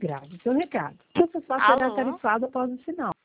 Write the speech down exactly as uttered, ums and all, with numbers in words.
Grave seu recado. Essa só será Alô? tarifado após o sinal.